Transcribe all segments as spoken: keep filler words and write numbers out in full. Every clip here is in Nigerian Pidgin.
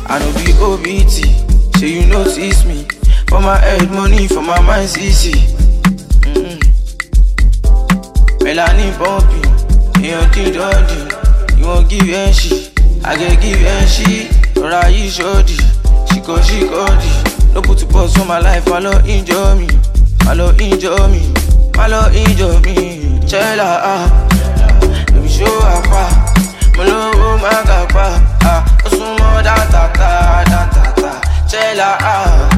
I no be O B T, so you notice me. For my head money, for my mind C C. Mm-mm. Melanin bumping, you don't think dodgy. You won't give and she, I can give and she. Or I you shorty, she go, she go di. No put to pause on my life, my love enjoy me. My love enjoy me, my love enjoy me. Chela ah, let me show her pa. My love my gapa ah, osumo da ta ta da ta ta. Chela ah.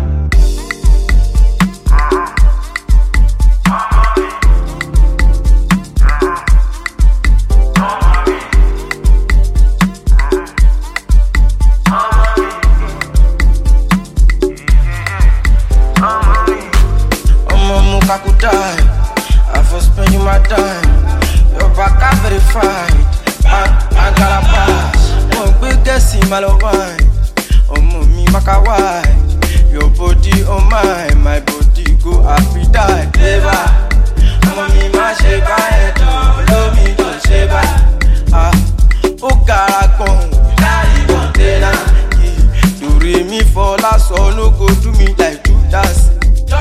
I could die, I for spend you my time. Your back I verified, I, I got a pass. One big guessing my love wine. Oh mommy back a wine. Your body oh my, my body go happy die. Never, oh mommy my shape I head to, love me don't shape I. Ah, oh God come, die container. Yeah, do re me for last so no go do me like Judas.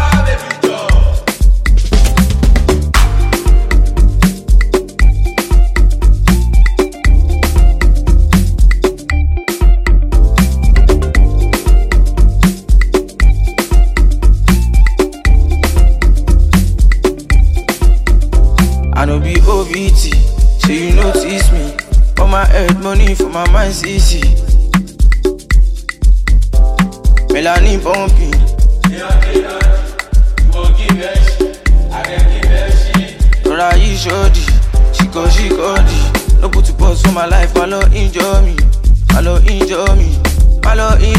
I no be O B T, so you notice me. For my head money, for my mind C C. Melanin bumping, you won't give a shit, I can give a shit. Or I you shorty, she go, she go di. No put to pause on my life, my love enjoy me, my love enjoy me, my love enjoy me.